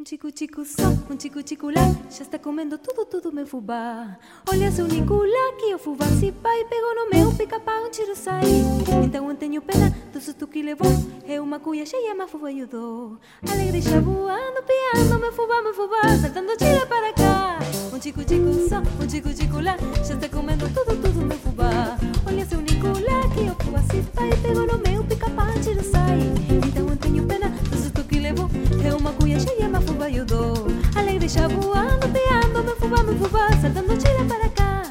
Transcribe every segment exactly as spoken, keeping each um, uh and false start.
tico, tico só, um tico, tico lá. Já está comendo tudo, tudo meu fubá. Olha seu Nicolá, que o fubá se vai. Pegou no meu pica-pau, um tiro sai. Então eu tenho pena do susto que levou. É uma cuia cheia, mas fubá ajudou. Alegre já voando, piando, meu fubá, meu fubá. Saltando tira para cá. Um tico, tico só, um tico, tico lá. Já está comendo tudo, tudo meu fubá. Olha seu Nicolá, que o fubá se vai. Pegou no meu pica-pau, um tiro sai. Então eu tenho pena do susto que levou. É uma cuia cheia, mas fubá ajudou. Alegre já voando, piando, meu fubá, meu fubá. Saltando tira para cá.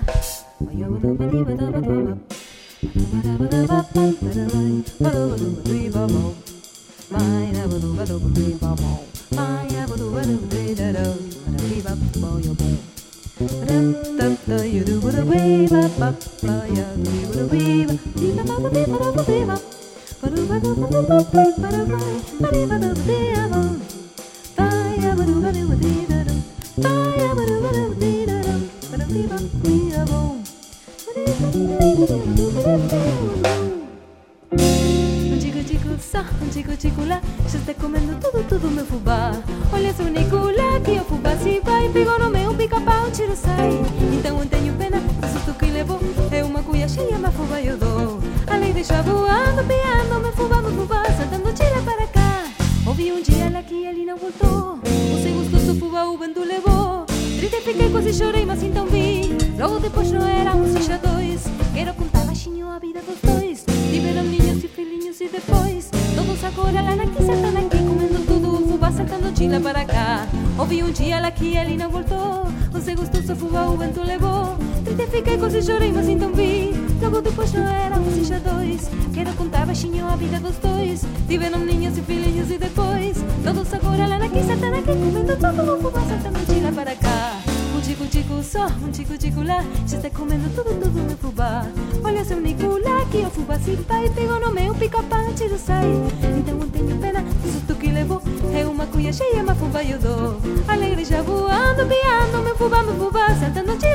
Um tico, tico só, um tico, tico lá. Já está comendo tudo, tudo meu fubá. Olha seu Nicolá, que o fubá se vai. Pegou no meu pica-pau, um tiro sai. Então eu tenho pena do susto que levou. É uma cuia cheia, mas fubá ajudou. Alegre já voando, piando, meu fubá, meu fubá. Saltando tira para cá. Ouvi um dia lá que ele não voltou. Você gostou, seu fubá, o vento levou. Triste fiquei, quase chorei, mas então vi. Logo depois não éramos já dois. Quero contar baixinho a vida dos dois. Tiveram ninhos e filhinhos e depois todos agora lá aqui, saltando aqui, comendo tudo. O fubá saltando tira para cá. Ouvi um dia lá que ele não voltou. Você gostou, seu fubá, o vento levou. Triste fiquei, quase chorei, mas então vi. Logo depois não éramos já dois. Quero contar baixinho a vida dos dois. Tiveram ninhos e filhinhos e depois todos agora lá aqui, saltando aqui, comendo tudo. O fubá saltando tira para cá. Um tico, tico só, um tico, tico lá. Já está comendo tudo, tudo meu fubá. Olha seu Nicolá, que o fubá se vai. Pegou no meu pica-pau, tiro sai. Então eu tenho pena do susto que levou. É uma cuia cheia, mas fubá ajudou. Alegre já voando, piando, meu fubá, meu fubá. Saltando tiro